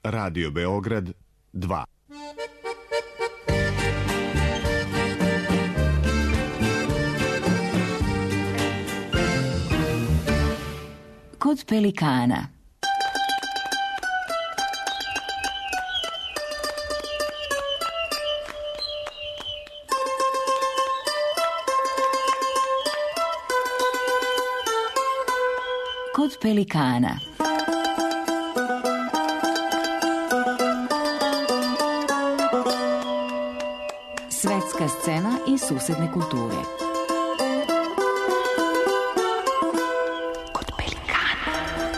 Radio Beograd 2. Kod pelikana. Kod pelikana. Svetska scena i susedne kulture. Kod pelikana.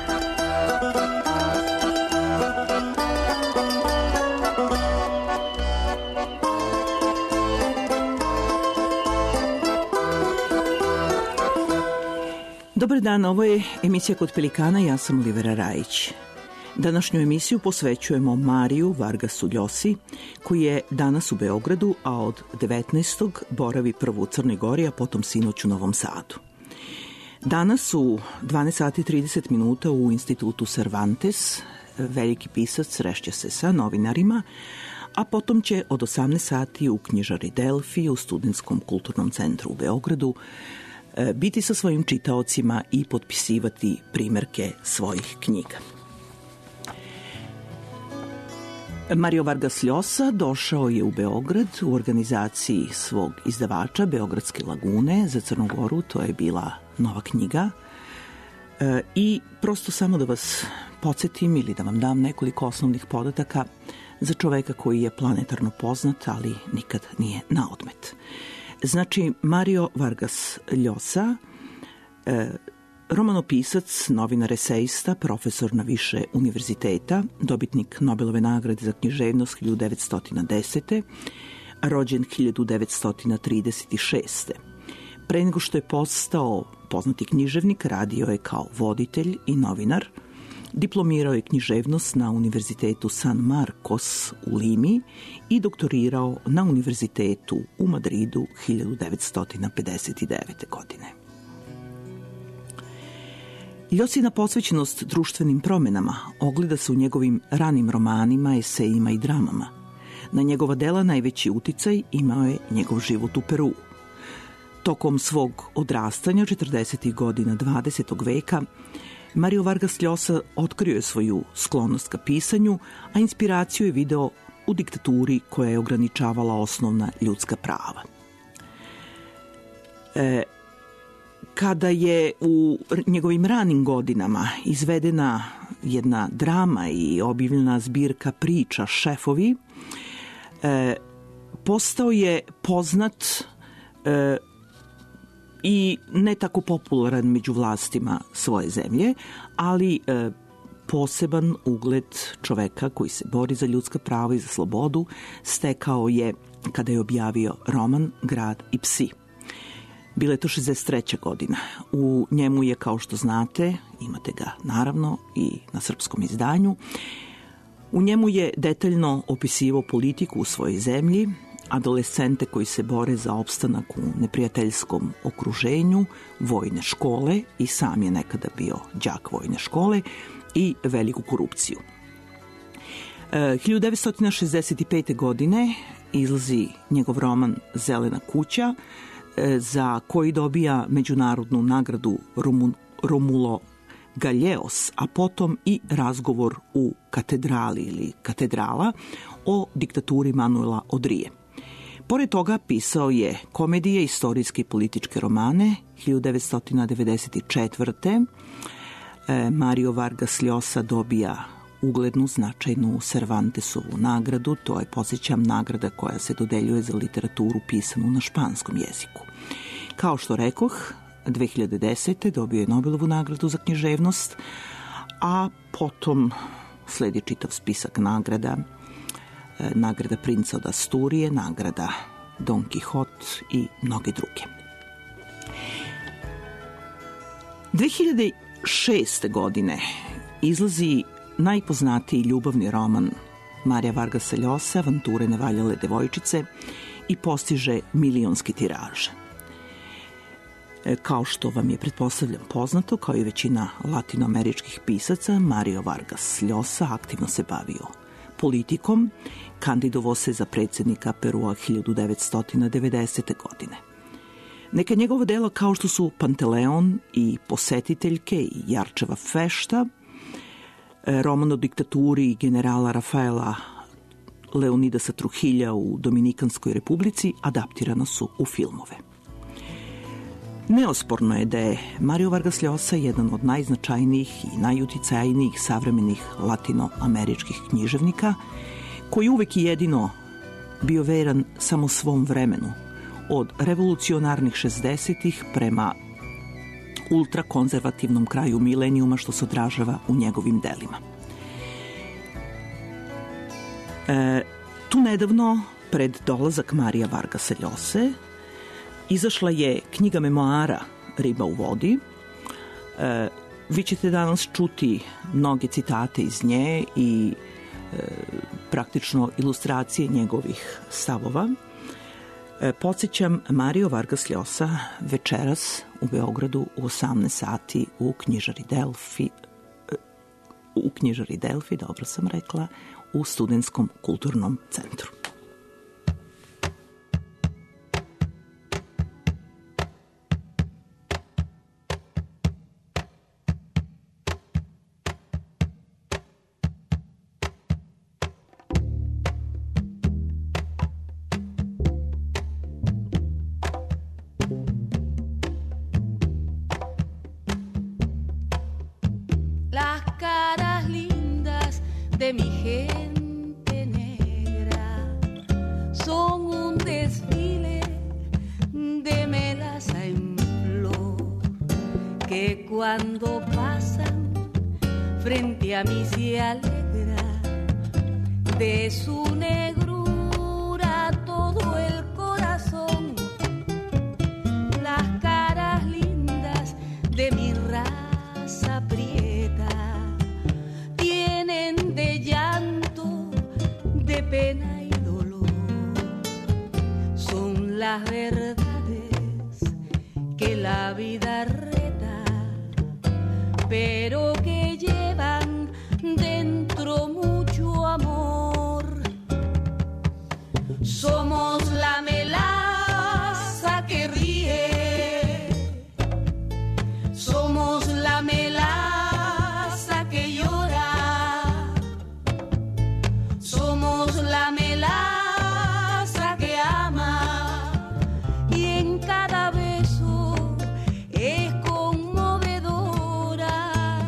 Dobar dan, ovo je emisija Kod pelikana, ja sam Olivera Rajić. Današnju emisiju posvećujemo Mariju Vargasu Ljosi, koji je danas u Beogradu, a od 19. boravi prvo u Crnoj Gori, a potom sinoć u Novom Sadu. Danas u 12 sati 30 minuta u Institutu Cervantes veliki pisac srešće se sa novinarima, a potom će od 18 sati u knjižari Delfi u Studentskom kulturnom centru u Beogradu biti sa svojim čitaocima i potpisivati primerke svojih knjiga. Mario Vargas Ljosa došao je u Beograd u organizaciji svog izdavača Beogradske lagune za Crnu Goru, to je bila nova knjiga. I prosto samo da vas podsjetim ili da vam dam nekoliko osnovnih podataka za čoveka koji je planetarno poznat, ali nikad nije na odmet. Znači, Mario Vargas Ljosa, romanopisac, novinar, esejista, profesor na više univerziteta, dobitnik Nobelove nagrade za književnost 1910. a rođen 1936. Pre nego što je postao poznati književnik, radio je kao voditelj i novinar. Diplomirao je književnost na Univerzitetu San Marcos u Limi i doktorirao na Univerzitetu u Madridu 1959. godine. Ljosina posvećenost društvenim promenama ogleda se u njegovim ranim romanima, esejima i dramama. Na njegova dela najveći uticaj imao je njegov život u Peruu. Tokom svog odrastanja 40. godina 20. veka Mario Vargas Ljosa otkrio je svoju sklonost ka pisanju, a inspiraciju je video u diktaturi koja je ograničavala osnovna ljudska prava. Kada je u njegovim ranim godinama izvedena jedna drama i objavljena zbirka priča Šefovi, postao je poznat i ne tako popularan među vlastima svoje zemlje, ali poseban ugled čoveka koji se bori za ljudska prava i za slobodu stekao je kada je objavio roman Grad i psi. Bila je to 63. godina. U njemu je, kao što znate, imate ga naravno i na srpskom izdanju, u njemu je detaljno opisivao politiku u svojoj zemlji, adolescente koji se bore za opstanak u neprijateljskom okruženju, vojne škole, i sam je nekada bio đak vojne škole, i veliku korupciju. 1965. godine izlazi njegov roman Zelena kuća, za koji dobija međunarodnu nagradu Romulo Gallegos, a potom i Razgovor u katedrali ili katedrala o diktaturi Manuela Odrije. Pored toga pisao je komedije, istorijske i političke romane. 1994. Mario Vargas Ljosa dobija uglednu, značajnu Cervantesovu nagradu. To je, podsjećam, nagrada koja se dodeljuje za literaturu pisanu na španskom jeziku. Kao što rekoh, 2010. dobio je Nobelovu nagradu za književnost, a potom sledi čitav spisak nagrada. Nagrada Princa od Asturije, nagrada Don Quixote i mnoge druge. 2006. godine izlazi najpoznatiji ljubavni roman Marija Vargasa Ljose, Avanture nevaljale devojčice, i postiže milionski tiraž. Kao što vam je pretpostavljam poznato, kao i većina latinoameričkih pisaca, Mario Vargas Llosa aktivno se bavio politikom, kandidovao se za predsjednika Perua 1990. godine. Neka njegova dela kao što su Panteleon i Posetiteljke i Jarčeva fešta, roman o diktaturi generala Rafaela Leonidasa Trujilla u Dominikanskoj republici adaptirana su u filmove. Neosporno je da je Mario Vargas Llosa jedan od najznačajnijih i najuticajnijih savremenih latinoameričkih književnika, koji uvek i jedino bio veran samo svom vremenu, od revolucionarnih 60-ih prema ultrakonzervativnom kraju milenijuma, što se odražava u njegovim delima. Tu nedavno, pred dolazak Marija Vargasa Llose, izašla je knjiga memoara Riba u vodi. Vi ćete danas čuti mnoge citate iz nje i praktično ilustracije njegovih stavova. Podsjećam, Mario Vargas Llosa večeras u Beogradu u 18 sati u knjižari Delfi, dobro sam rekla, u Studentskom kulturnom centru. De mi gente negra son un desfile de melaza en flor que cuando pasan frente a mí se alegra de su negrura todo el corazón. Las caras lindas de mi raza prieta tienen de llanto, de pena y dolor. Son las verdades que la vida reta, pero que llevan dentro mucho amor. Somos la melaza que ríe, somos la melaza que llora, somos la melaza que ama, y en cada beso es conmovedora.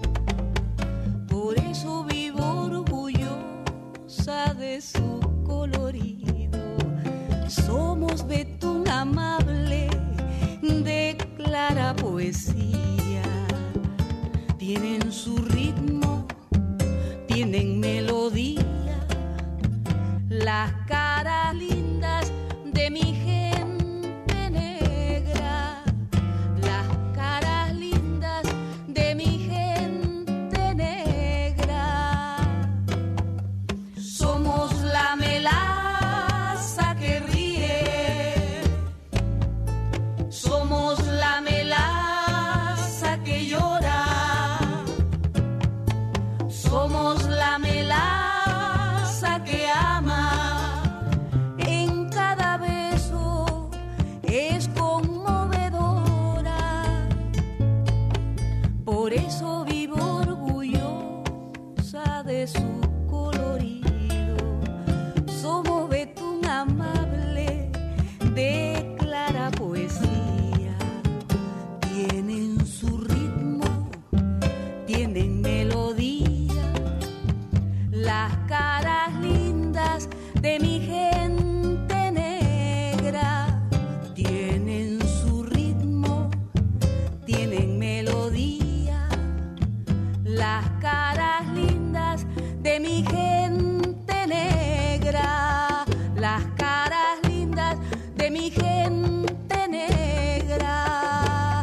Por eso vivo orgullosa de su colorido. Somos betún amable de clara poesía. Tienen su ritmo, tienen melodía. Las caras lindas de mi gente negra, las caras lindas de mi gente negra. Somos la melaza que ríe, somos la melaza que llora, somos la melaza que ama, en cada beso es conmovedora. Por eso vivo orgullosa de su colorido. Somos betún amable de clara poesía. Tienen su ritmo, tienen melodía. Las caras lindas de mi gente negra tienen su ritmo, tienen melodía. Las caras lindas de mi gente negra, las caras lindas de mi gente negra.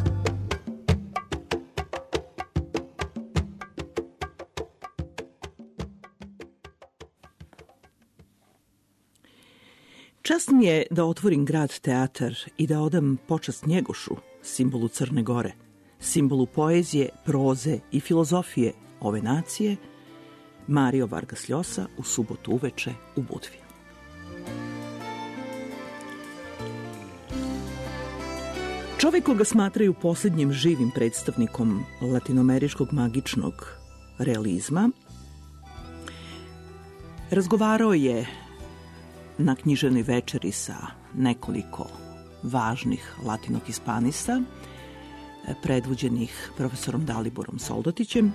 Čast mi je da otvorim Grad teatar i da odam počast Njegošu, simbolu Crne Gore, simbolu poezije, proze i filozofije ove nacije, Mario Vargas Llosa u subotu uveče u Budvi. Čovjek koga smatraju posljednjim živim predstavnikom latinoameričkog magičnog realizma razgovarao je na književnoj večeri sa nekoliko važnih latinohispanista, predvođenih profesorom Daliborom Soldatićem.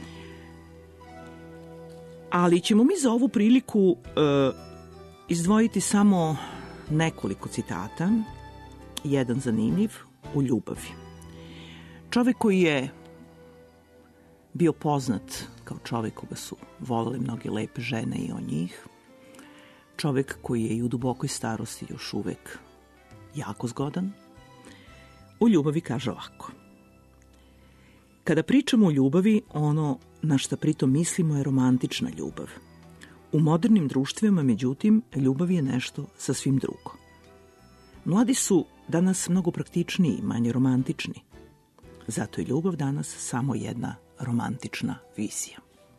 Ali ćemo mi za ovu priliku izdvojiti samo nekoliko citata. Jedan zanimljiv, u ljubavi. Čovjek koji je bio poznat kao čovjek koga su volele mnoge lepe žene i on njih. Čovjek koji je i u dubokoj starosti još uvek jako zgodan. U ljubavi kaže ovako. Kada pričamo o ljubavi, ono na šta pritom mislimo je romantična ljubav. U modernim društvima, međutim, ljubav je nešto sasvim drugo. Mladi su danas mnogo praktičniji, manje romantični. Zato je ljubav danas samo jedna romantična vizija.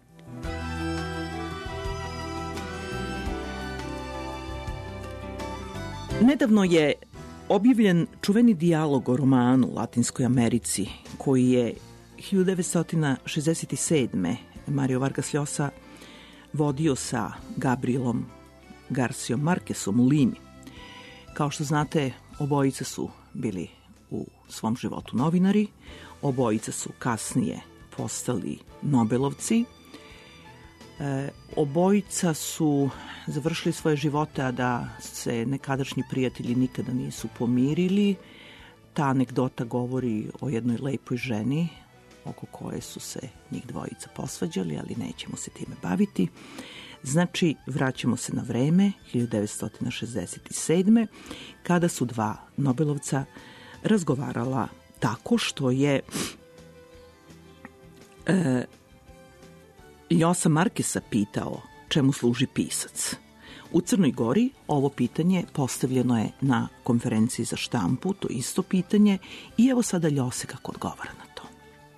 Nedavno je objavljen čuveni dijalog o romanu u Latinskoj Americi, koji je 1967. Mario Vargas Llosa vodio sa Gabrielom Garcijom Marquezom u Limi. Kao što znate, obojica su bili u svom životu novinari, obojica su kasnije postali Nobelovci, obojica su završili svoje živote, a da se nekadašnji prijatelji nikada nisu pomirili. Ta anegdota govori o jednoj lepoj ženi oko koje su se njih dvojica posvađali, ali nećemo se time baviti. Znači, vraćamo se na vreme, 1967. kada su dva Nobelovca razgovarala tako što je Llosa Marqueza pitao čemu služi pisac. U Crnoj Gori ovo pitanje postavljeno je na konferenciji za štampu, to isto pitanje, i evo sada Llose kako odgovara na to.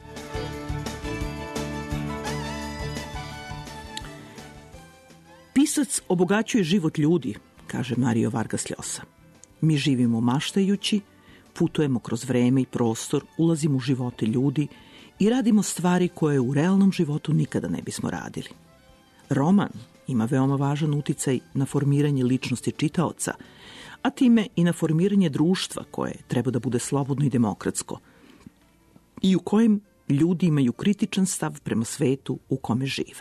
Pisac obogaćuje život ljudi, kaže Mario Vargas Llosa. Mi živimo maštajući, putujemo kroz vreme i prostor, ulazimo u živote ljudi i radimo stvari koje u realnom životu nikada ne bismo radili. Roman ima veoma važan uticaj na formiranje ličnosti čitaoca, a time i na formiranje društva koje treba da bude slobodno i demokratsko i u kojem ljudi imaju kritičan stav prema svetu u kome žive.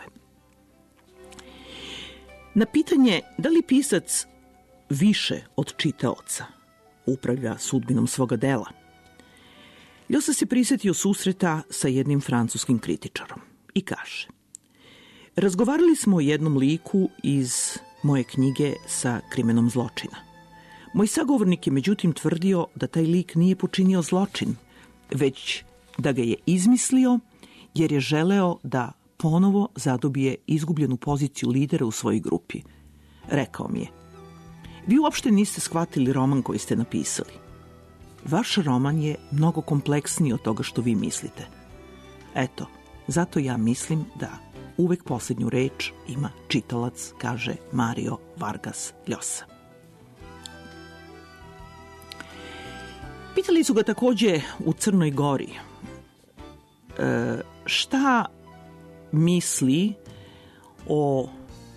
Na pitanje da li pisac više od čitaoca upravlja sudbinom svoga dela, Llosa se prisjetio susreta sa jednim francuskim kritičarom i kaže: razgovarali smo o jednom liku iz moje knjige sa krimenom zločina. Moj sagovornik je međutim tvrdio da taj lik nije počinio zločin, već da ga je izmislio jer je želeo da ponovo zadobije izgubljenu poziciju lidera u svojoj grupi. Rekao mi je: vi uopšte niste shvatili roman koji ste napisali. Vaš roman je mnogo kompleksniji od toga što vi mislite. Eto, zato ja mislim da uvek posljednju reč ima čitalac, kaže Mario Vargas Llosa. Pitali su ga također u Crnoj Gori šta misli o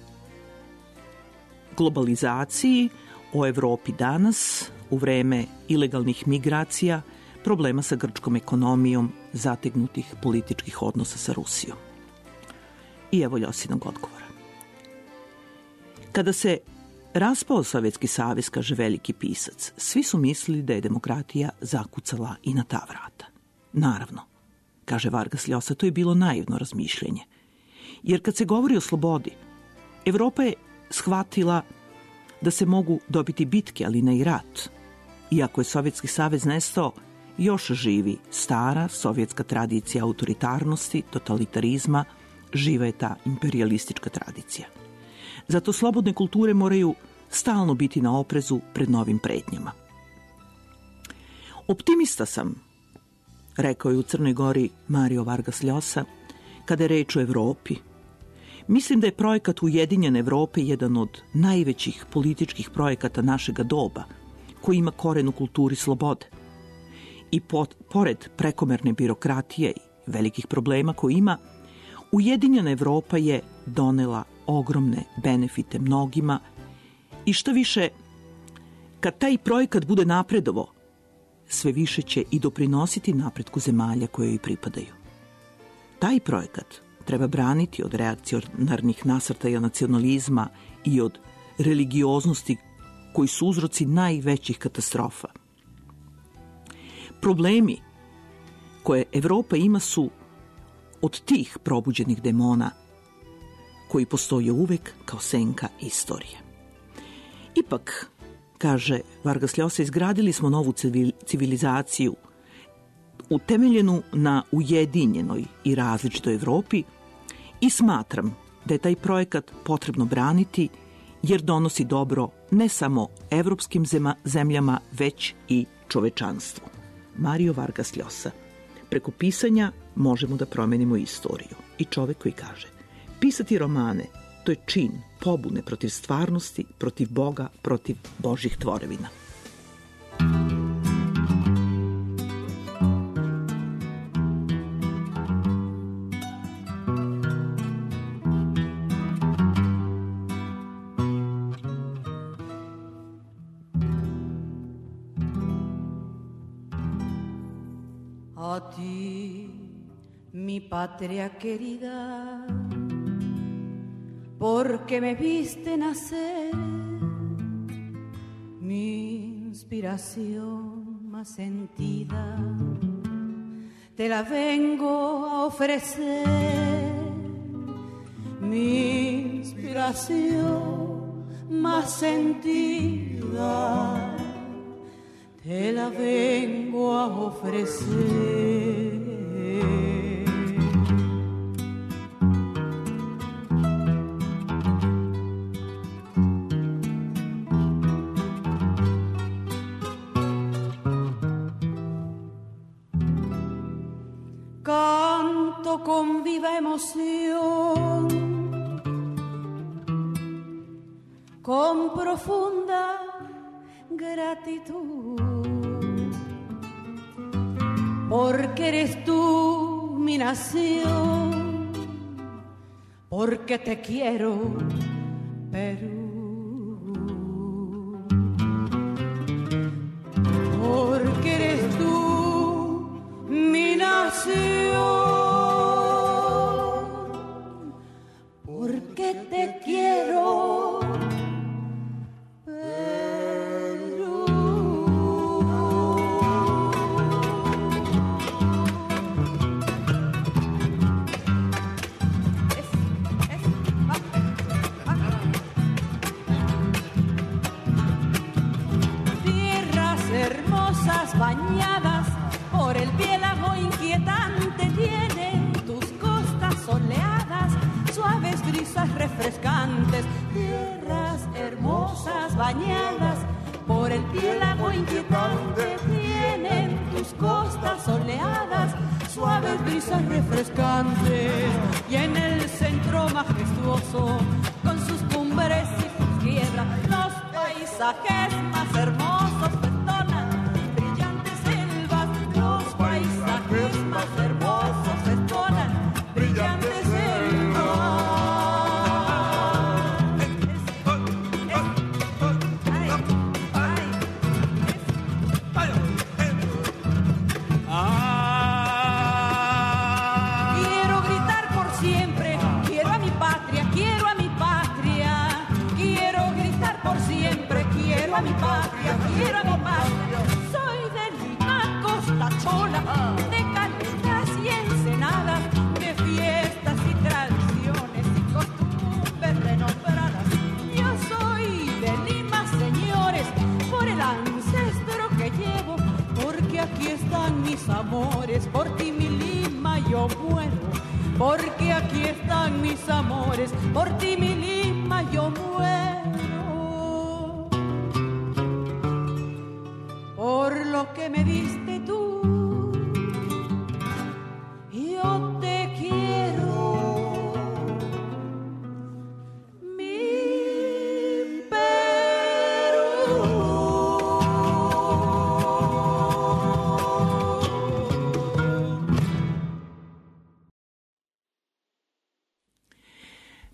globalizaciji, o Evropi danas, u vreme ilegalnih migracija, problema sa grčkom ekonomijom, zategnutih političkih odnosa sa Rusijom. I evo Llosinog odgovora. Kada se raspao Sovjetski savez, kaže veliki pisac, svi su mislili da je demokratija zakucala i na ta vrata. Naravno, kaže Vargas Llosa, to je bilo naivno razmišljanje. Jer kad se govori o slobodi, Evropa je shvatila da se mogu dobiti bitke, ali ne i rat. Iako je Sovjetski savez nestao, još živi stara sovjetska tradicija autoritarnosti, totalitarizma, živa je ta imperijalistička tradicija. Zato slobodne kulture moraju stalno biti na oprezu pred novim pretnjama. Optimista sam, rekao je u Crnoj Gori Mario Vargas Llosa, kada je reč o Evropi. Mislim da je projekat Ujedinjene Evrope jedan od najvećih političkih projekata našega doba, koji ima koren u kulturi slobode. I pored prekomerne birokratije i velikih problema koje ima, Ujedinjena Evropa je donela ogromne benefite mnogima i šta više, kad taj projekat bude napredovo, sve više će i doprinositi napretku zemalja koje joj pripadaju. Taj projekat treba braniti od reakcionarnih nasrtaja nacionalizma i od religioznosti koji su uzroci najvećih katastrofa. Problemi koje Evropa ima su od tih probuđenih demona koji postoje uvek kao senka istorije. Ipak, kaže Vargas Llosa, izgradili smo novu civilizaciju utemeljenu na ujedinjenoj i različitoj Evropi i smatram da je taj projekat potrebno braniti jer donosi dobro ne samo evropskim zemljama, već i čovečanstvu. Mario Vargas Llosa. Preko pisanja možemo da promenimo istoriju. I čovek koji kaže, pisati romane, to je čin pobune protiv stvarnosti, protiv Boga, protiv Božjih tvorevina. A ti, mi patria querida, porque me viste nacer, mi inspiración más sentida, te la vengo a ofrecer, mi inspiración más sentida, te la vengo a ofrecer. Canto con viva emoción, con profunda gratitud, porque eres tú mi nación, porque te quiero, Perú, porque eres tú mi nación, porque te quiero, bañadas por el piélago inquietante, tienen tus costas soleadas, suaves brisas refrescantes. Tierras hermosas bañadas por el piélago inquietante, tienen tus costas soleadas, suaves brisas refrescantes. Y en el centro majestuoso, con sus cumbres y sus piedras, los paisajes más hermosos más hermosos entonan brillantes Quiero gritar por siempre, quiero a mi patria, quiero a mi patria. Quiero gritar por siempre, quiero a mi patria, quiero a mi patria. Soy de Lima, Costa Chola, de Caletas y Ensenadas, de fiestas y tradiciones y costumbres renombradas. Yo soy de Lima, señores, por el ancestro que llevo, porque aquí están mis amores, por ti mi Lima yo muero, porque aquí están mis amores, por ti mi Lima yo muero, por lo que me diste tú,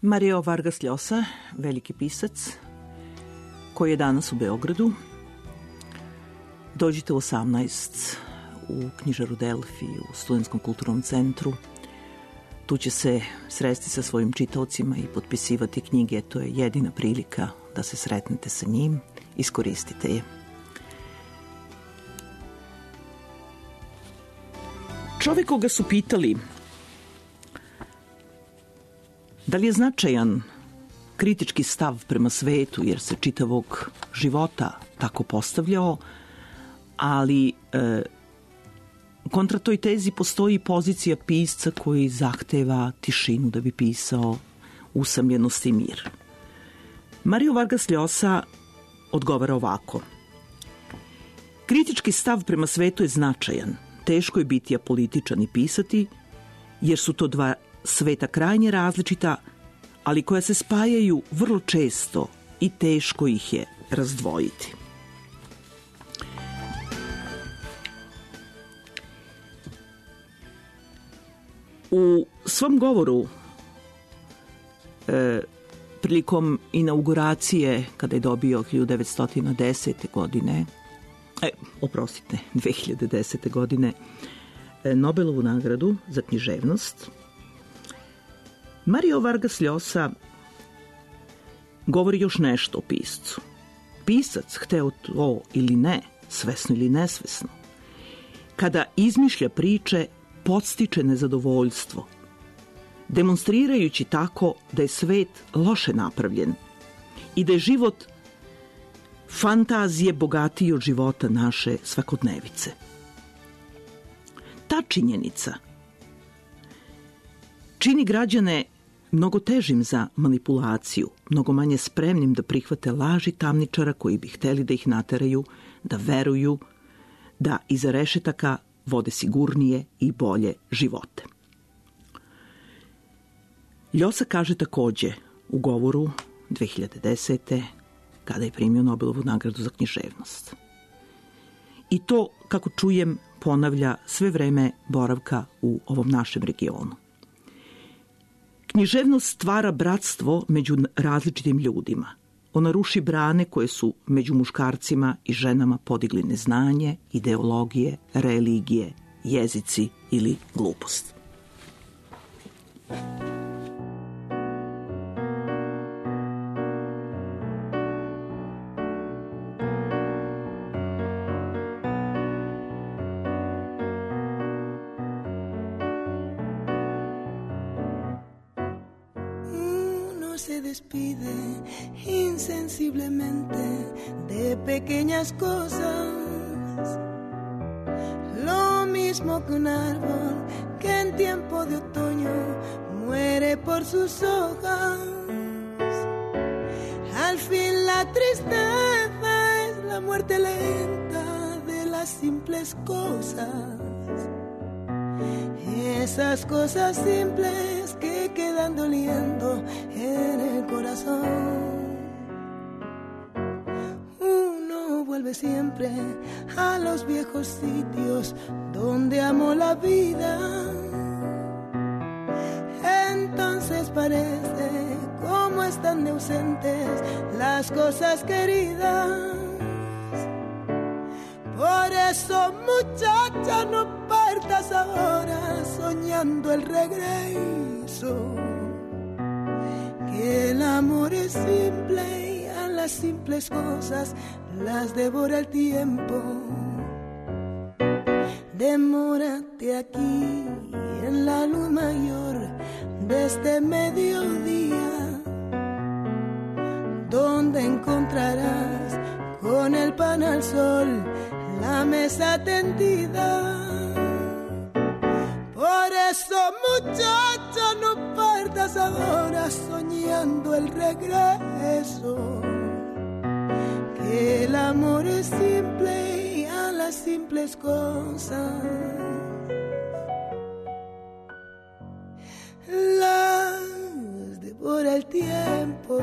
Mario Vargas Llosa, veliki pisac, koji je danas u Beogradu. Dođite u 18 u knjižaru Delfi, u Studentskom kulturnom centru. Tu će se sresti sa svojim čitaocima i potpisivati knjige. To je jedina prilika da se sretnete sa njim. Iskoristite je. Čovjek koga su pitali da li je značajan kritički stav prema svetu, jer se čitavog života tako postavljao, ali kontra toj tezi postoji pozicija pisca koji zahteva tišinu da bi pisao usamljenost i mir. Mario Vargas Llosa odgovara ovako. Kritički stav prema svetu je značajan. Teško je biti apolitičan i pisati, jer su to dva sveta krajnje različita, ali koja se spajaju vrlo često i teško ih je razdvojiti. U svom govoru prilikom inauguracije, kada je dobio 1910. godine, 2010. godine, Nobelovu nagradu za književnost, Mario Vargas Llosa govori još nešto o piscu. Pisac, hteo to ili ne, svesno ili nesvesno, kada izmišlja priče, podstiče nezadovoljstvo, demonstrirajući tako da je svet loše napravljen i da je život fantazije bogatiji od života naše svakodnevice. Ta činjenica čini građane mnogo težim za manipulaciju, mnogo manje spremnim da prihvate laži tamničara koji bi hteli da ih nateraju, da veruju, da iza rešetaka vode sigurnije i bolje živote. Llosa kaže takođe u govoru 2010. kada je primio Nobelovu nagradu za književnost. I to, kako čujem, ponavlja sve vreme boravka u ovom našem regionu. Književnost stvara bratstvo među različitim ljudima. Ona ruši brane koje su među muškarcima i ženama podigli neznanje, ideologije, religije, jezici ili glupost. Se despide insensiblemente de pequeñas cosas, lo mismo que un árbol que en tiempo de otoño muere por sus hojas. Al fin la tristeza es la muerte lenta de las simples cosas, esas cosas simples que quedan doliendo en el corazón. Uno vuelve siempre a los viejos sitios donde amó la vida. Entonces parece como están de ausentes las cosas queridas. Por eso, muchacha, no partas ahora soñando el regreso, que el amor es simple y a las simples cosas las devora el tiempo. Demórate aquí en la luz mayor de este mediodía, donde encontrarás con el pan al sol la mesa tendida. Por eso, muchacha, no partas ahora soñando el regreso, que el amor es simple y a las simples cosas las devora el tiempo.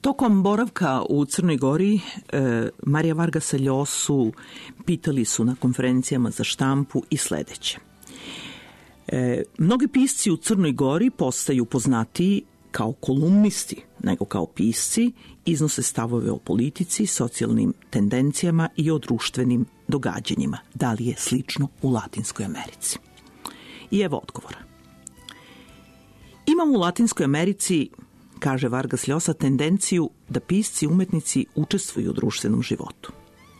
Tokom boravka u Crnoj Gori, Marija Vargasa Ljosu pitali su na konferencijama za štampu i sledeće. Mnogi pisci u Crnoj Gori postaju poznatiji kao kolumnisti nego kao pisci, iznose stavove o politici, socijalnim tendencijama i o društvenim događanjima. Da li je slično u Latinskoj Americi? I evo odgovora. Imamo u Latinskoj Americi, kaže Vargas Llosa, tendenciju da pisci i umetnici učestvuju u društvenom životu.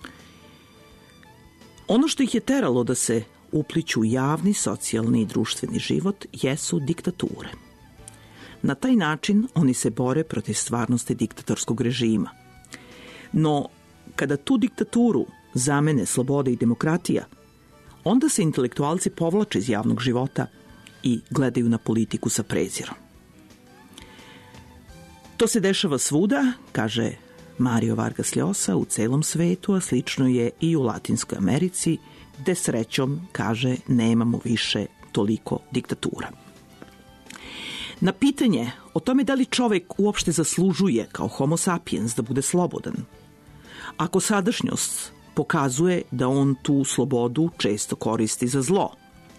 Ono što ih je teralo da se upliću u javni, socijalni i društveni život jesu diktature. Na taj način oni se bore protiv stvarnosti diktatorskog režima. No, kada tu diktaturu zamene sloboda i demokratija, onda se intelektualci povlače iz javnog života i gledaju na politiku sa prezirom. To se dešava svuda, kaže Mario Vargas Llosa, u celom svetu, a slično je i u Latinskoj Americi, gde srećom, kaže, nemamo više toliko diktatura. Na pitanje o tome da li čovek uopšte zaslužuje kao homo sapiens da bude slobodan, ako sadašnjost pokazuje da on tu slobodu često koristi za zlo.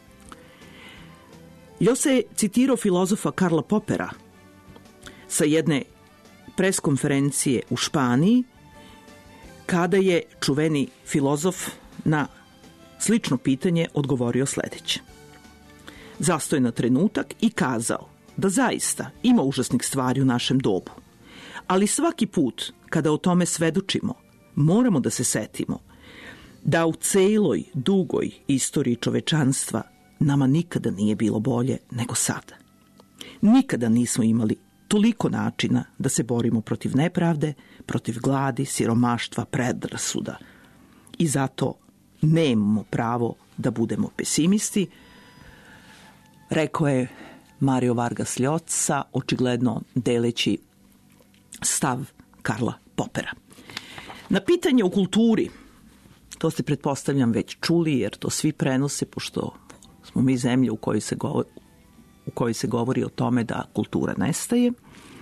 Llosa je citirao filozofa Karla Popera sa jedne preskonferencije u Španiji, kada je čuveni filozof na slično pitanje odgovorio sledeće. Zastao je na trenutak i kazao da zaista ima užasnih stvari u našem dobu, ali svaki put kada o tome svedočimo, moramo da se setimo da u celoj dugoj istoriji čovečanstva nama nikada nije bilo bolje nego sada. Nikada nismo imali toliko načina da se borimo protiv nepravde, protiv gladi, siromaštva, predrasuda. I zato nemamo pravo da budemo pesimisti, rekao je Mario Vargas Llosa, očigledno deleći stav Karla Popera. Na pitanje o kulturi, to ste pretpostavljam već čuli, jer to svi prenose, pošto smo mi zemlja u kojoj se govori o tome da kultura nestaje.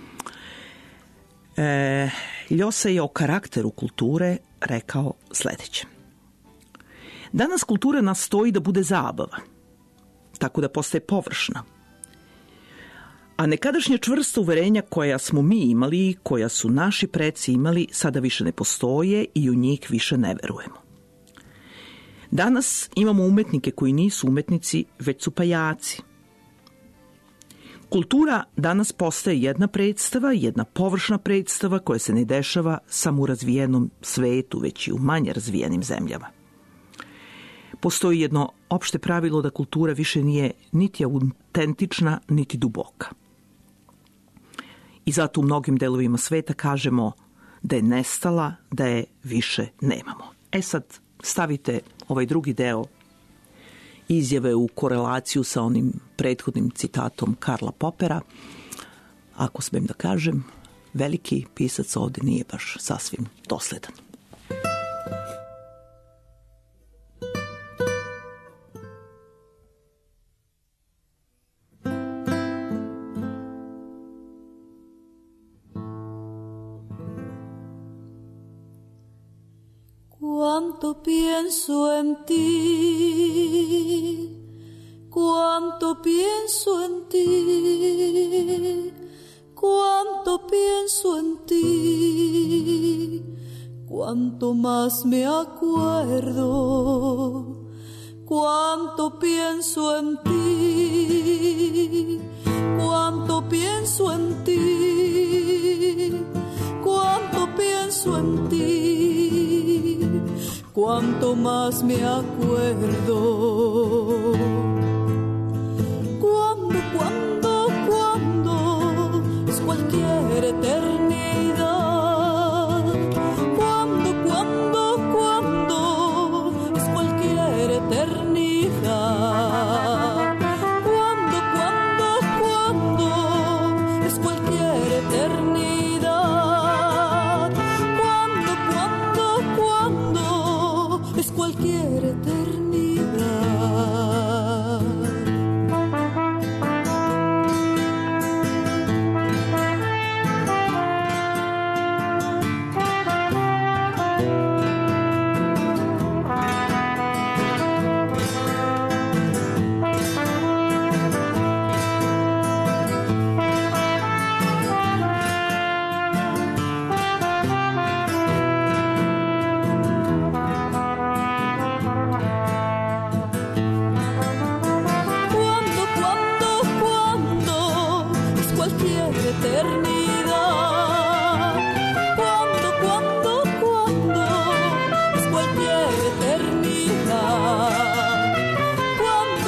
Llosa je o karakteru kulture rekao sledeće. Danas kultura nastoji da bude zabava, tako da postaje površna. A nekadašnja čvrsta uverenja koja smo mi imali, koja su naši preci imali, sada više ne postoje i u njih više ne verujemo. Danas imamo umetnike koji nisu umetnici, već su pajaci. Kultura danas postaje jedna predstava, jedna površna predstava koja se ne dešava samo u razvijenom svetu, već i u manje razvijenim zemljama. Postoji jedno opšte pravilo da kultura više nije niti autentična, niti duboka. I zato u mnogim delovima sveta kažemo da je nestala, da je više nemamo. Sad stavite ovaj drugi deo izjave u korelaciju sa onim prethodnim citatom Karla Popera. Ako smem da kažem, veliki pisac ovde nije baš sasvim dosledan. Cuánto pienso en ti, cuánto pienso en ti, cuánto pienso en ti, cuánto más me acuerdo, cuánto pienso en ti, cuánto pienso en ti, cuánto pienso en ti. Cuánto más me acuerdo. Cuando es cualquier eternidad. Cuando es cualquier eternidad. Cuando es cualquier eternidad. Cuando es cualquier eternidad. eternidad. Cuando es cualquier eternidad. Cuando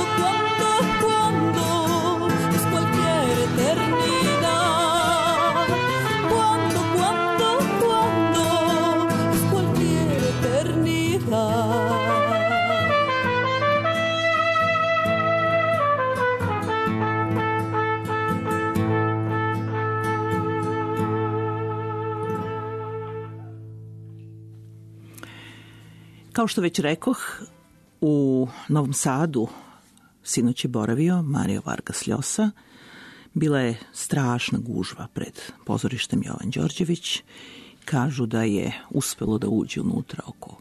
es cualquier eternidad. Cuando es cualquier eternidad. Kao što već rekoh, u Novom Sadu sinoć je boravio Mario Vargas Llosa. Bila je strašna gužva pred pozorištem Jovan Đorđević. Kažu da je uspelo da uđe unutra oko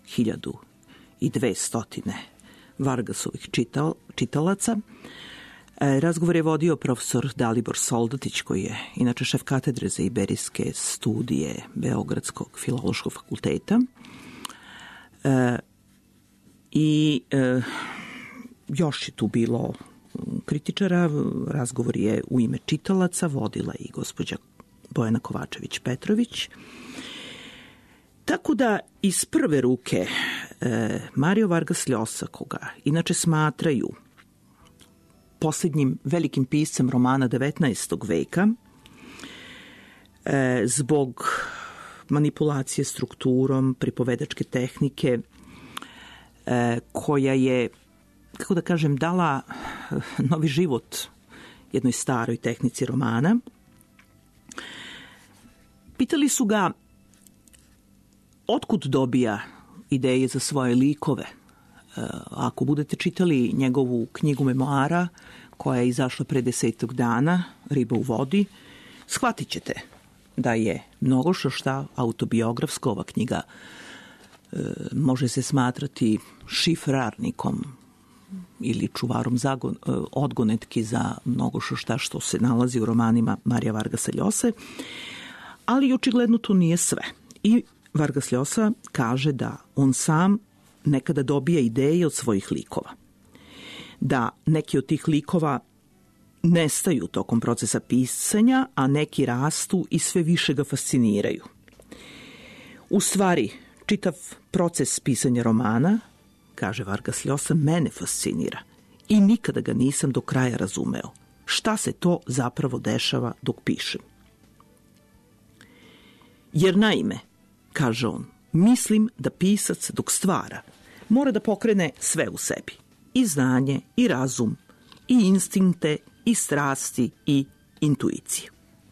1200 Vargasovih čitalaca. Razgovor je vodio profesor Dalibor Soldatić, koji je inače šef katedre za iberijske studije Beogradskog filološkog fakulteta. Još je tu bilo kritičara. Razgovor je u ime čitalaca vodila i gospođa Bojana Kovačević-Petrović. Tako da iz prve ruke Mario Vargas Llosa, koga inače smatraju posljednjim velikim piscem romana 19. veka, zbog manipulacije strukturom, pripovedačke tehnike, koja je, kako da kažem, dala novi život jednoj staroj tehnici romana. Pitali su ga otkud dobija ideje za svoje likove. Ako budete čitali njegovu knjigu memoara, koja je izašla pre 10 dana, Riba u vodi, shvatit ćete da je mnogo šta autobiografsko. Ova knjiga može se smatrati šifrarnikom ili čuvarom odgonetki za mnogo šta što se nalazi u romanima Marija Vargasa Llose, ali očigledno to nije sve. I Vargas Llosa kaže da on sam nekada dobija ideje od svojih likova. Da neki od tih likova nestaju tokom procesa pisanja, a neki rastu i sve više ga fasciniraju. U stvari, čitav proces pisanja romana, kaže Vargas Llosa, mene fascinira i nikada ga nisam do kraja razumeo. Šta se to zapravo dešava dok pišem? Jer naime, kaže on, mislim da pisac dok stvara mora da pokrene sve u sebi. I znanje, i razum, i instinkte, i strasti, i intuicije.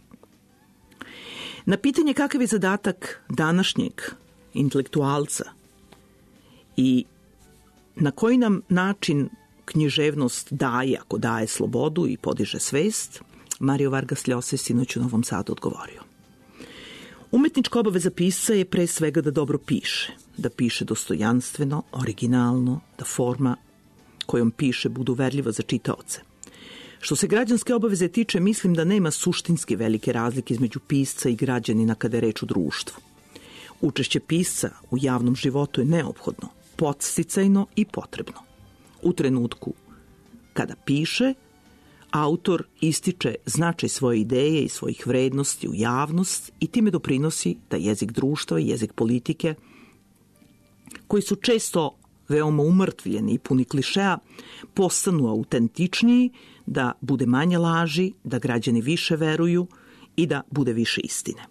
Na pitanje kakav je zadatak današnjeg intelektualca i na koji nam način književnost daje, ako daje slobodu i podiže svest, Mario Vargas Llosa je sinoć u Novom Sadu odgovorio. Umetnička obaveza pisca je pre svega da dobro piše, da piše dostojanstveno, originalno, da forma kojom piše bude uverljiva za čitaoce. Što se građanske obaveze tiče, mislim da nema suštinski velike razlike između pisca i građanina kada je reč o društvu. Učešće pisca u javnom životu je neophodno, podsticajno i potrebno. U trenutku kada piše, autor ističe značaj svoje ideje i svojih vrednosti u javnost i time doprinosi da jezik društva i jezik politike, koji su često veoma umrtvljeni i puni klišeja, postanu autentičniji, da bude manje laži, da građani više veruju i da bude više istine.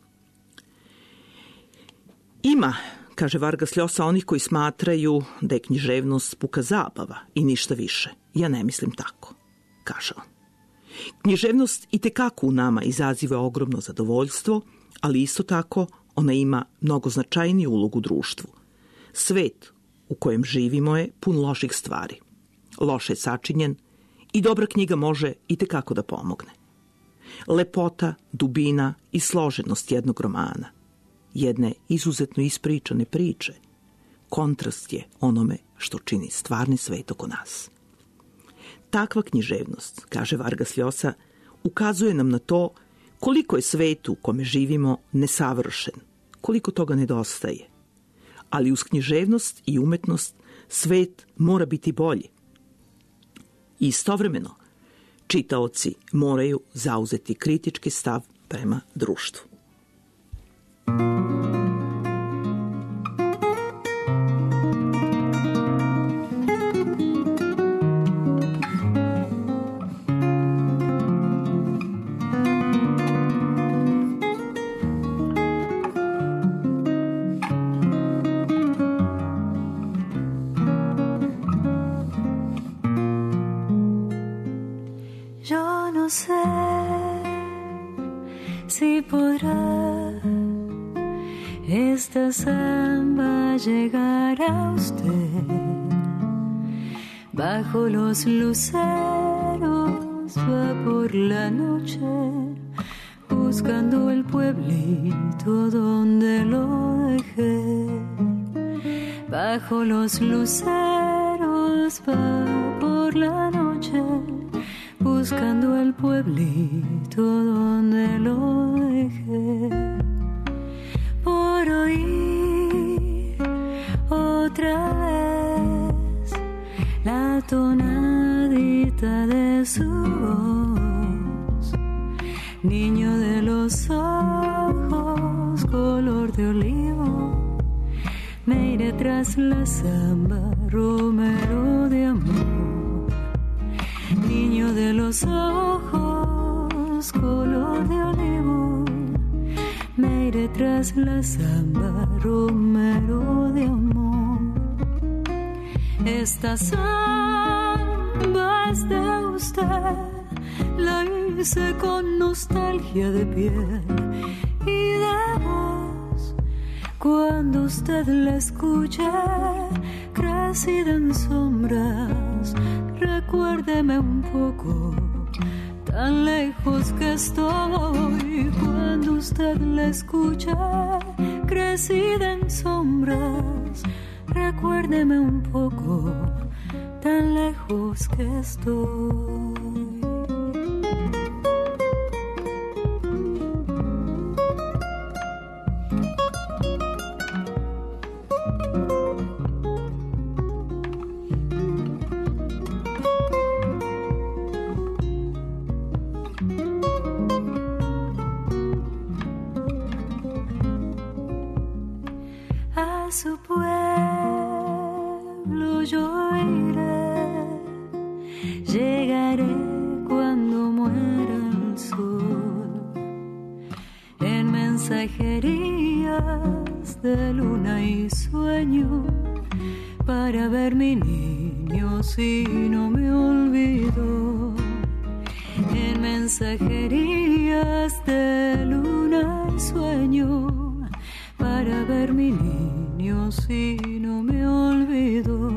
Ima, kaže Vargas Llosa, onih koji smatraju da je književnost puka zabava i ništa više. Ja ne mislim tako, kaže on. Književnost itekako u nama izaziva ogromno zadovoljstvo, ali isto tako ona ima mnogo značajniju ulogu u društvu. Svet u kojem živimo je pun loših stvari. Loše je sačinjen i dobra knjiga može itekako da pomogne. Lepota, dubina i složenost jednog romana, jedne izuzetno ispričane priče, kontrast je onome što čini stvarni svet oko nas. Takva književnost, kaže Vargas Llosa, ukazuje nam na to koliko je svet u kome živimo nesavršen, koliko toga nedostaje. Ali uz književnost i umetnost svet mora biti bolji. Istovremeno, čitaoci moraju zauzeti kritički stav prema društvu. Yo no sé si podrá esta samba llegar a usted. Bajo los luceros va por la noche, buscando el pueblito donde lo dejé. Bajo los luceros va por la noche, buscando el pueblito donde lo dejé. Por oír otra vez la tonadita de su voz, niño de los ojos color de olivo, me iré tras la samba, romero de amor. Niño de los ojos color de olivo, me iré tras la samba, romero de amor. Esta samba es de usted, la hice con nostalgia de piel y de voz. Cuando usted la escuche, crecida en sombras, recuérdeme un poco, tan lejos que estoy. Cuando usted la escucha, crecida en sombras, recuérdeme un poco, tan lejos que estoy. A su pueblo yo iré, llegaré cuando muera el sol, en mensajerías de luna y sueño, para ver mi niño si no me olvido. En mensajerías de luna y sueño, para ver mi niño si no me olvido.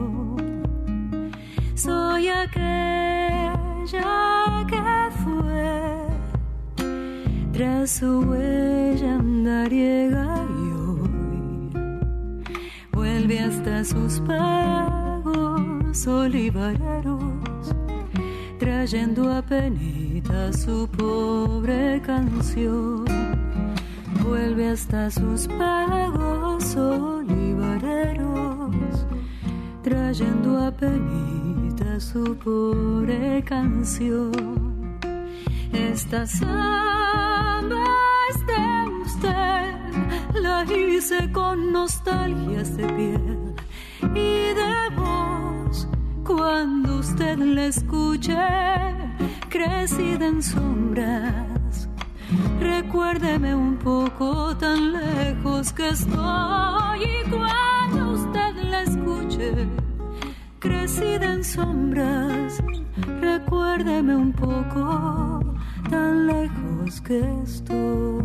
Soy aquella que fue, tras su huella andariega y hoy vuelve hasta sus pagos olivareros, trayendo a penita su pobre canción. Vuelve hasta sus pagos olivareros, trayendo a penita su pobre canción. Esta samba es de usted, la hice con nostalgias de piel y de voz. Cuando usted la escuche, crecida en sombras, recuérdeme un poco, tan lejos que estoy. Y cuando usted la escuche, crecida en sombras, recuérdeme un poco, tan lejos que estoy.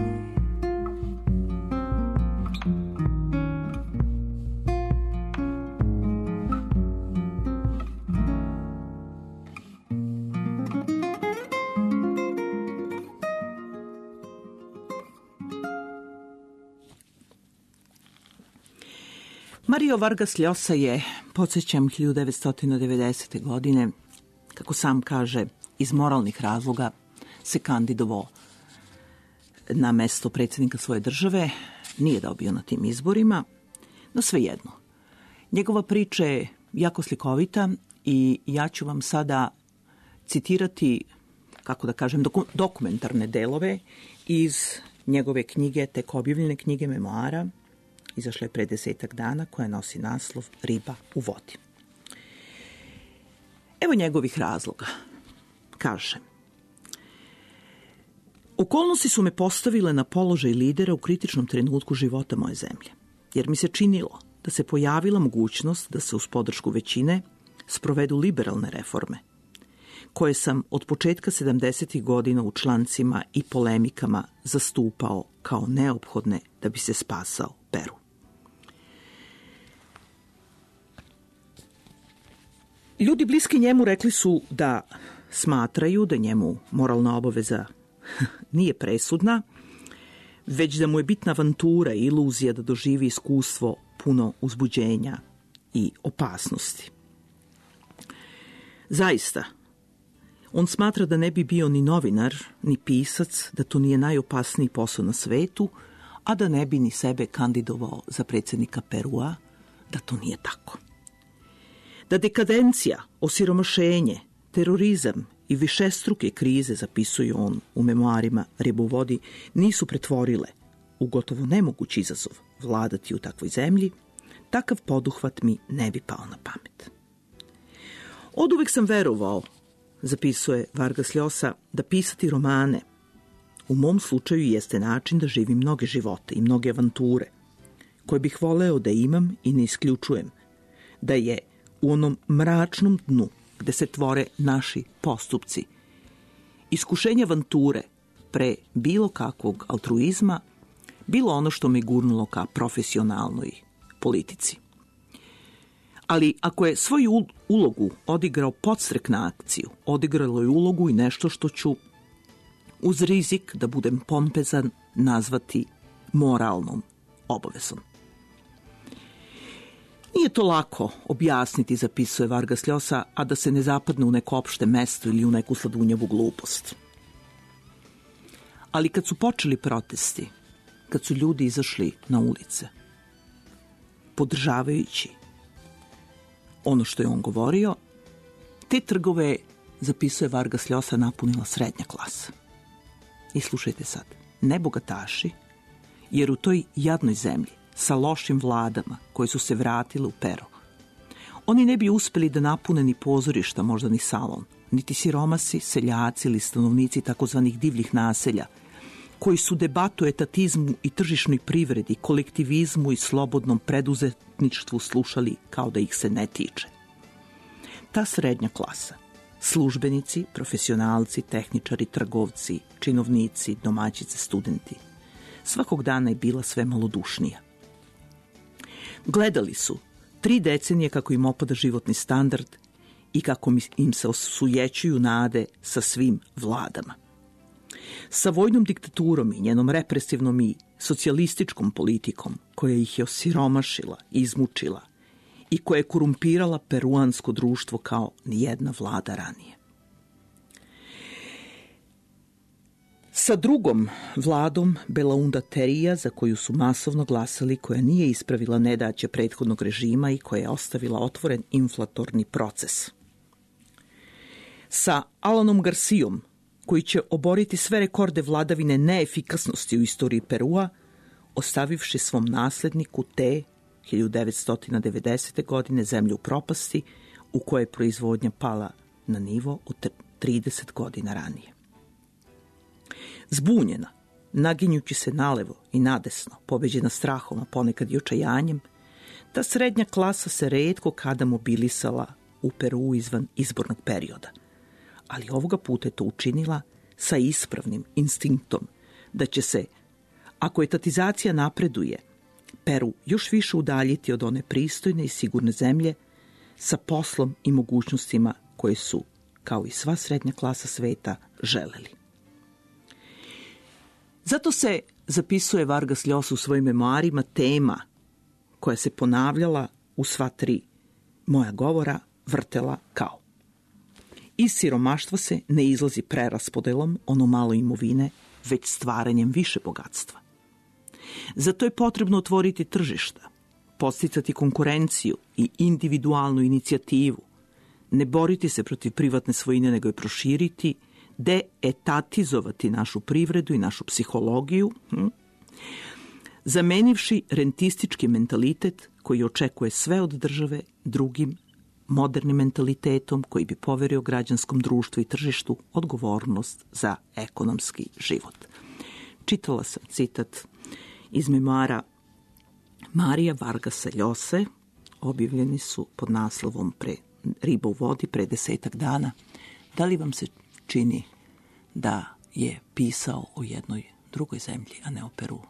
Mario Vargas Llosa je, podsjećam, 1990. godine, kako sam kaže, iz moralnih razloga se kandidovao na mesto predsjednika svoje države. Nije dobio na tim izborima, no svejedno. Njegova priča je jako slikovita i ja ću vam sada citirati kako da kažem, dokumentarne delove iz njegove knjige, tek objavljene knjige memoara, izašla je pre 10 dana, koja nosi naslov Riba u vodi. Evo njegovih razloga. Kaže: okolnosti su me postavile na položaj lidera u kritičnom trenutku života moje zemlje, jer mi se činilo da se pojavila mogućnost da se uz podršku većine sprovedu liberalne reforme, koje sam od početka 70. godina u člancima i polemikama zastupao kao neophodne da bi se spasao Peru. Ljudi bliski njemu rekli su da smatraju da njemu moralna obaveza nije presudna, već da mu je bitna avantura i iluzija da doživi iskustvo puno uzbuđenja i opasnosti. Zaista, on smatra da ne bi bio ni novinar, ni pisac, da to nije najopasniji posao na svetu, a da ne bi ni sebe kandidovao za predsjednika Perua, da to nije tako. Da dekadencija, osiromašenje, terorizam i višestruke krize, zapisuje on u memoarima Riba u vodi, nisu pretvorile u gotovo nemogući izazov vladati u takvoj zemlji, takav poduhvat mi ne bi pao na pamet. Oduvek sam verovao, zapisuje Vargas Llosa, da pisati romane u mom slučaju jeste način da živim mnoge živote i mnoge avanture, koje bih voleo da imam i ne isključujem, da je u onom mračnom dnu gde se tvore naši postupci iskušenje avanture pre bilo kakvog altruizma bilo ono što me gurnulo ka profesionalnoj politici. Ali ako je svoju ulogu odigrao podstrek na akciju, odigralo je ulogu i nešto što ću, uz rizik da budem pompezan, nazvati moralnom obavezom. Nije to lako objasniti, zapisuje Vargas Llosa, a da se ne zapadne u neko opšte mesto ili u neku sladunjavu glupost. Ali kad su počeli protesti, kad su ljudi izašli na ulice, podržavajući ono što je on govorio, te trgove, zapisuje Vargas Llosa, napunila srednja klasa. I slušajte sad, ne bogataši, jer u toj jadnoj zemlji sa lošim vladama koje su se vratile u Peru, oni ne bi uspeli da napune ni pozorišta, možda ni salon, niti siromasi, seljaci ili stanovnici takozvanih divljih naselja, koji su debatu o etatizmu i tržišnoj privredi, kolektivizmu i slobodnom preduzetništvu slušali kao da ih se ne tiče. Ta srednja klasa, službenici, profesionalci, tehničari, trgovci, činovnici, domaćice, studenti, svakog dana je bila sve malodušnija. Gledali su 3 decenije kako im opada životni standard i kako im se osujećuju nade sa svim vladama. Sa vojnom diktaturom i njenom represivnom i socijalističkom politikom koja ih je osiromašila, izmučila i koja je korumpirala peruansko društvo kao nijedna vlada ranije. Sa drugom vladom Belaunda Terija, za koju su masovno glasali, koja nije ispravila nedaće prethodnog režima i koja je ostavila otvoren inflatorni proces. Sa Alanom Garcijom, koji će oboriti sve rekorde vladavine neefikasnosti u istoriji Perua, ostavivši svom nasledniku te 1990. godine zemlju u propasti, u kojoj je proizvodnja pala na nivo od 30 godina ranije. Zbunjena, naginjući se nalevo i nadesno, pobeđena strahom, a ponekad i očajanjem, ta srednja klasa se retko kada mobilisala u Peruu izvan izbornog perioda, ali ovoga puta je to učinila sa ispravnim instinktom da će se, ako etatizacija napreduje, Peru još više udaljiti od one pristojne i sigurne zemlje sa poslom i mogućnostima koje su, kao i sva srednja klasa sveta, želeli. Zato se, zapisuje Vargas Llosa u svojim memoarima, tema koja se ponavljala u sva 3 moja govora vrtela kao: iz siromaštva se ne izlazi preraspodelom ono malo imovine, već stvaranjem više bogatstva. Zato je potrebno otvoriti tržišta, podsticati konkurenciju i individualnu inicijativu, ne boriti se protiv privatne svojine, nego je proširiti, deetatizovati našu privredu i našu psihologiju, zamenivši rentistički mentalitet koji očekuje sve od države drugim modernim mentalitetom koji bi poverio građanskom društvu i tržištu odgovornost za ekonomski život. Čitala sam citat iz memoara Marija Vargasa Ljose, objavljeni su pod naslovom Riba u vodi pre 10 dana. Da li vam se čini da je pisao o jednoj drugoj zemlji, a ne o Peru?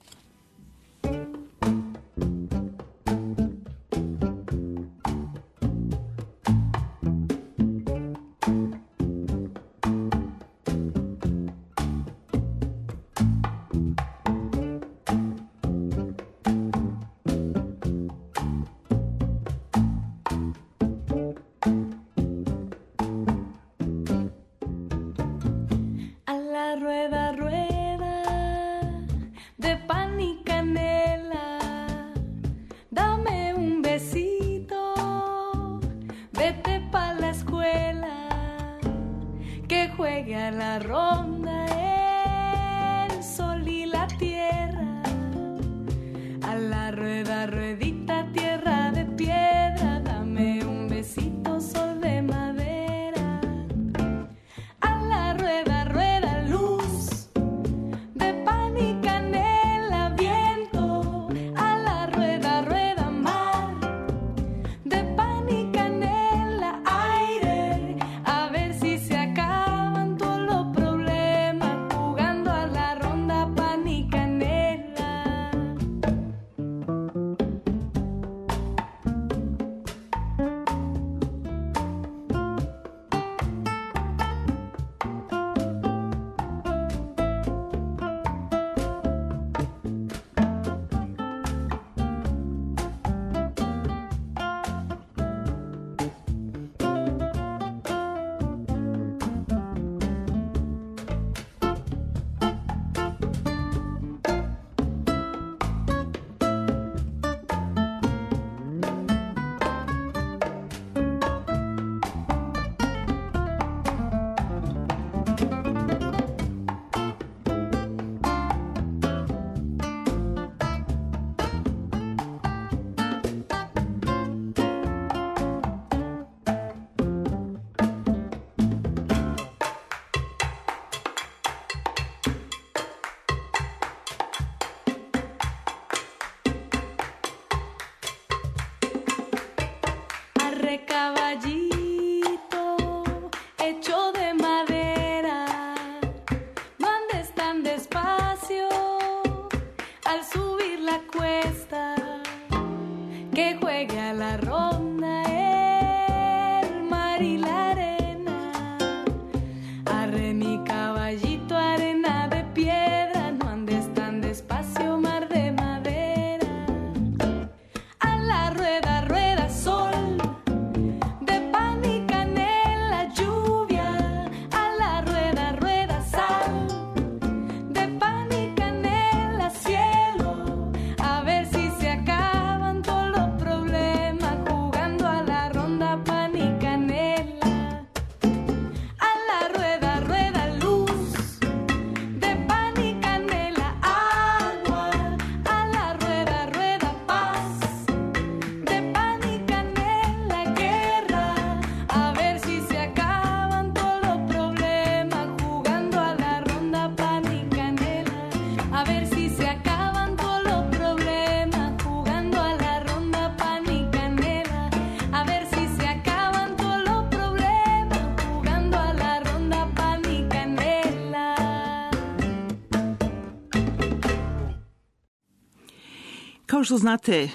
Kao što znate,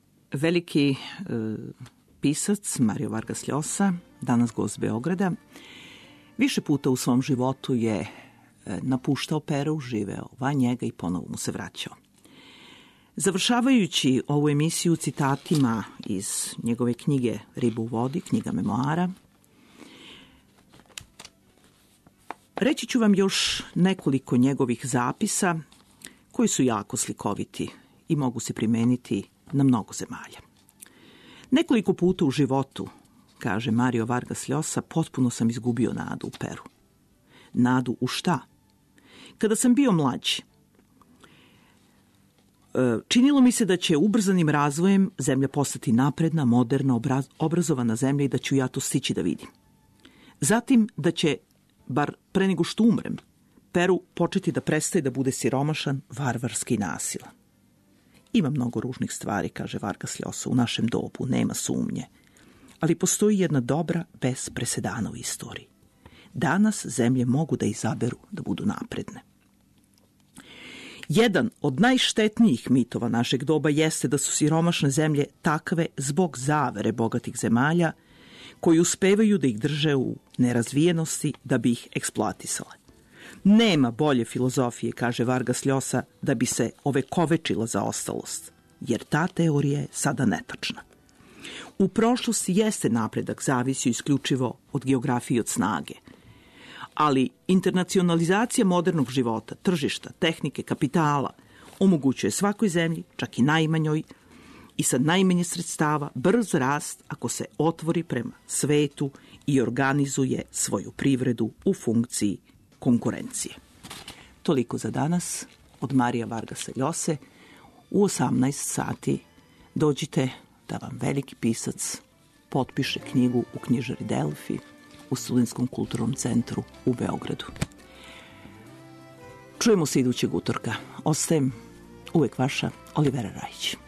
veliki pisac Mario Vargas Llosa, danas gost Beograda, više puta u svom životu je napuštao Peru, živeo van njega i ponovo mu se vraćao. Završavajući ovu emisiju citatima iz njegove knjige Riba u vodi, knjiga memoara, reći ću vam još nekoliko njegovih zapisa koji su jako slikoviti i mogu se primeniti na mnogo zemalja. Nekoliko puta u životu, kaže Mario Vargas Llosa, potpuno sam izgubio nadu u Peru. Nadu u šta? Kada sam bio mlađi, činilo mi se da će ubrzanim razvojem zemlja postati napredna, moderna, obrazovana zemlja i da ću ja to stići da vidim. Zatim da će, bar pre nego što umrem, Peru početi da prestaje da bude siromašan, varvarski i nasilan. Ima mnogo ružnih stvari, kaže Vargas Llosa, u našem dobu, nema sumnje. Ali postoji jedna dobra, bez presedana u istoriji. Danas zemlje mogu da izaberu da budu napredne. Jedan od najštetnijih mitova našeg doba jeste da su siromašne zemlje takve zbog zavere bogatih zemalja koji uspevaju da ih drže u nerazvijenosti da bi ih eksploatisale. Nema bolje filozofije, kaže Vargas Llosa, da bi se ovekovečila zaostalost, jer ta teorija je sada netačna. U prošlosti jeste napredak zavisio isključivo od geografije i od snage, ali internacionalizacija modernog života, tržišta, tehnike, kapitala omogućuje svakoj zemlji, čak i najmanjoj, i sa najmanje sredstava, brz rast ako se otvori prema svetu i organizuje svoju privredu u funkciji konkurencije. Toliko za danas od Marija Vargasa Llose. U 18 sati dođite da vam veliki pisac potpiše knjigu u knjižari Delfi u Studentskom kulturnom centru u Beogradu. Čujemo se idućeg utorka. Ostajem uvek vaša Olivera Rajić.